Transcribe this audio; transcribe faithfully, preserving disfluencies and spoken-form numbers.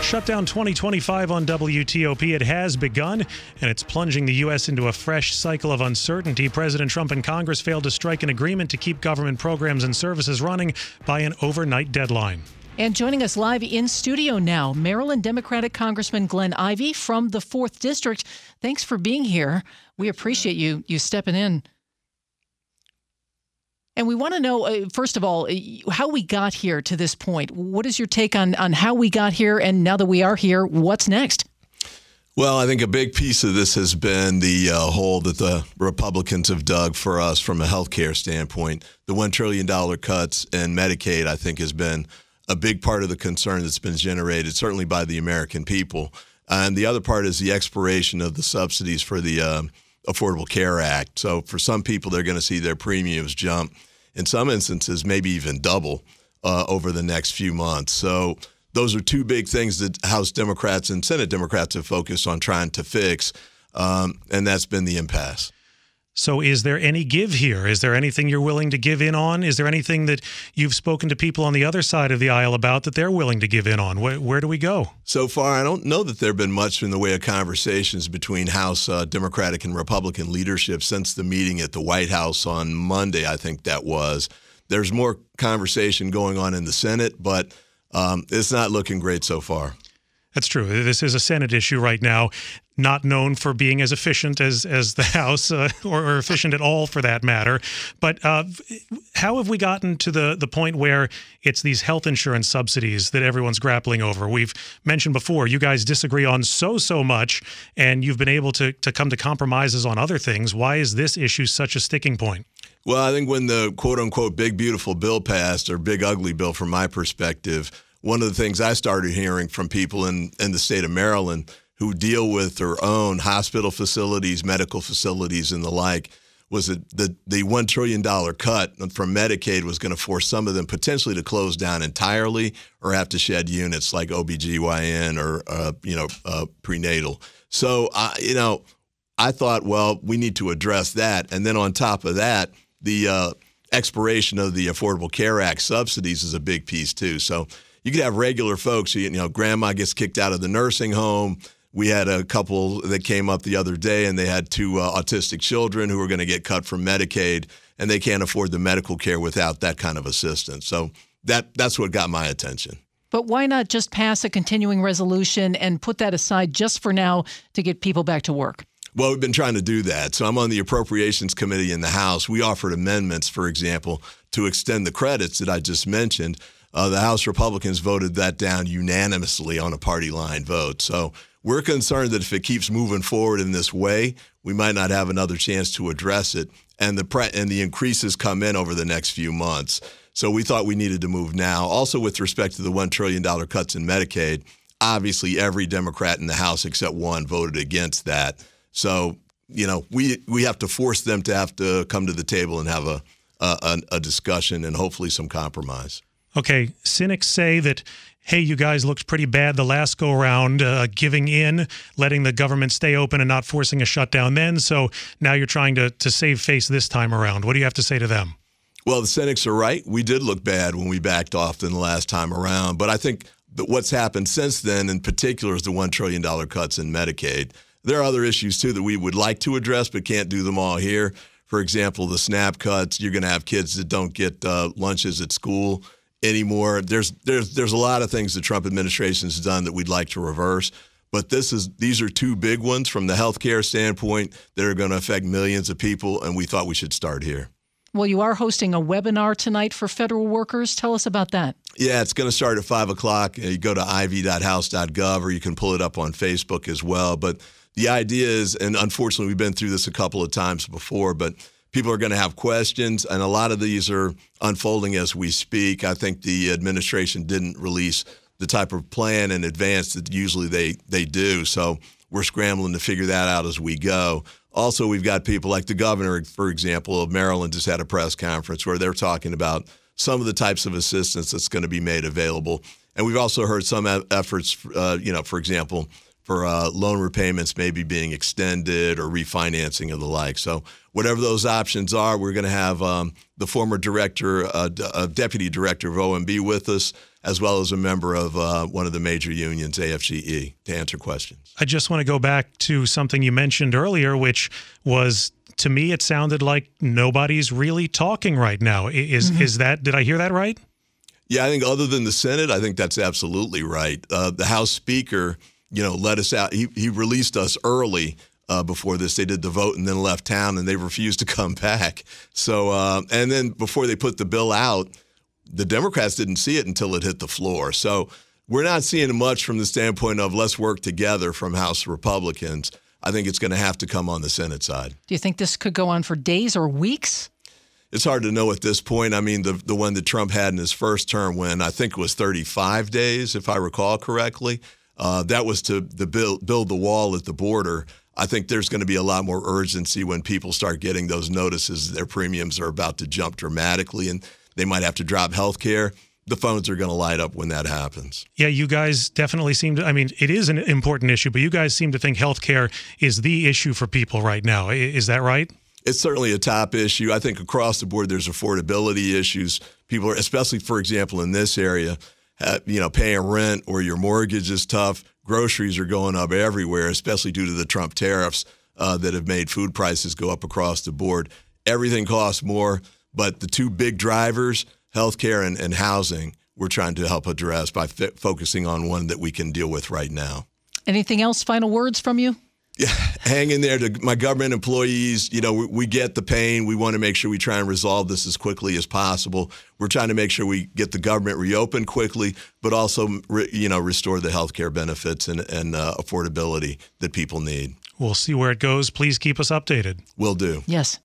Shutdown twenty twenty-five on W T O P. It has begun, and it's plunging the U S into a fresh cycle of uncertainty. President Trump and Congress failed to strike an agreement to keep government programs and services running by an overnight deadline. And joining us live in studio now, Maryland Democratic Congressman Glenn Ivey from the fourth District. Thanks for being here. We appreciate you you stepping in. And we want to know, uh, first of all, uh, how we got here to this point. What is your take on, on how we got here? And now that we are here, what's next? Well, I think a big piece of this has been the uh, hole that the Republicans have dug for us from a health care standpoint. The one trillion dollars cuts in Medicaid, I think, has been a big part of the concern that's been generated, certainly by the American people. And the other part is the expiration of the subsidies for the uh, Affordable Care Act. So for some people, they're going to see their premiums jump, in some instances, maybe even double uh, over the next few months. So those are two big things that House Democrats and Senate Democrats have focused on trying to fix, um, and that's been the impasse. So is there any give here? Is there anything you're willing to give in on? Is there anything that you've spoken to people on the other side of the aisle about that they're willing to give in on? Where, where do we go? So far, I don't know that there have been much in the way of conversations between House uh, Democratic and Republican leadership since the meeting at the White House on Monday, I think that was. There's more conversation going on in the Senate, but um, it's not looking great so far. That's true. This is a Senate issue right now, not known for being as efficient as as the House, uh, or, or efficient at all for that matter. But uh, how have we gotten to the, the point where it's these health insurance subsidies that everyone's grappling over? We've mentioned before, you guys disagree on so, so much, and you've been able to, to come to compromises on other things. Why is this issue such a sticking point? Well, I think when the quote-unquote big, beautiful bill passed, or big, ugly bill from my perspective, one of the things I started hearing from people in, in the state of Maryland who deal with or own hospital facilities, medical facilities, and the like, was that the, the one trillion dollars cut from Medicaid was going to force some of them potentially to close down entirely or have to shed units like O B G Y N or, uh, you know, uh, prenatal. So, uh, you know, I thought, well, we need to address that. And then on top of that, the uh, expiration of the Affordable Care Act subsidies is a big piece too. So you could have regular folks, you know, grandma gets kicked out of the nursing home. We had a couple that came up the other day, and they had two uh, autistic children who were going to get cut from Medicaid, and they can't afford the medical care without that kind of assistance. So that that's what got my attention. But why not just pass a continuing resolution and put that aside just for now to get people back to work? Well, we've been trying to do that. So I'm on the Appropriations Committee in the House. We offered amendments, for example, to extend the credits that I just mentioned. Uh, the House Republicans voted that down unanimously on a party line vote. So we're concerned that if it keeps moving forward in this way, we might not have another chance to address it. And the pre- and the increases come in over the next few months. So we thought we needed to move now. Also, with respect to the one trillion dollars cuts in Medicaid, obviously every Democrat in the House except one voted against that. So, you know, we we have to force them to have to come to the table and have a a, a discussion and hopefully some compromise. Okay, cynics say that, hey, you guys looked pretty bad the last go-around, uh, giving in, letting the government stay open and not forcing a shutdown then, so now you're trying to, to save face this time around. What do you have to say to them? Well, the cynics are right. We did look bad when we backed off in the last time around, but I think that what's happened since then, in particular, is the one trillion dollars cuts in Medicaid. There are other issues, too, that we would like to address but can't do them all here. For example, the SNAP cuts. You're going to have kids that don't get uh, lunches at school anymore. There's there's there's a lot of things the Trump administration has done that we'd like to reverse, but this is these are two big ones from the healthcare standpoint that are going to affect millions of people, and we thought we should start here. Well, you are hosting a webinar tonight for federal workers. Tell us about that. Yeah, it's going to start at five o'clock. You go to ivy dot house dot gov, or you can pull it up on Facebook as well. But the idea is, and unfortunately we've been through this a couple of times before, but people are going to have questions, and a lot of these are unfolding as we speak. I think the administration didn't release the type of plan in advance that usually they, they do, so we're scrambling to figure that out as we go. Also, we've got people like the governor, for example, of Maryland just had a press conference where they're talking about some of the types of assistance that's going to be made available. And we've also heard some efforts, uh, you know, for example, for uh, loan repayments maybe being extended or refinancing and the like. So whatever those options are, we're going to have um, the former director, uh, d- uh, deputy director of O M B with us. as well as a member of uh, one of the major unions, A F G E, to answer questions. I just want to go back to something you mentioned earlier, which was, to me, it sounded like nobody's really talking right now. Is mm-hmm. is that, did I hear that right? Yeah, I think other than the Senate, I think that's absolutely right. Uh, the House Speaker, you know, let us out. He, he released us early uh, before this. They did the vote and then left town, and they refused to come back. So, uh, and then before they put the bill out, the Democrats didn't see it until it hit the floor. So we're not seeing much from the standpoint of let's work together from House Republicans. I think it's going to have to come on the Senate side. Do you think this could go on for days or weeks? It's hard to know at this point. I mean, the the one that Trump had in his first term, when I think it was thirty-five days, if I recall correctly, uh, that was to the build, build the wall at the border. I think there's going to be a lot more urgency when people start getting those notices. Their premiums are about to jump dramatically, and they might have to drop health care. The phones are going to light up when that happens. Yeah, you guys definitely seem to, I mean, it is an important issue, but you guys seem to think healthcare is the issue for people right now. Is that right? It's certainly a top issue. I think across the board there's affordability issues. People are, especially, for example, in this area, uh, you know, paying rent or your mortgage is tough. Groceries are going up everywhere, especially due to the Trump tariffs uh, that have made food prices go up across the board. Everything costs more, but the two big drivers, healthcare and, and housing, we're trying to help address by f- focusing on one that we can deal with right now. Anything else? Final words from you? Yeah, hang in there to my government employees. You know, we, we get the pain. We want to make sure we try and resolve this as quickly as possible. We're trying to make sure we get the government reopened quickly, but also, re, you know, restore the health care benefits and, and uh, affordability that people need. We'll see where it goes. Please keep us updated. Will do. Yes.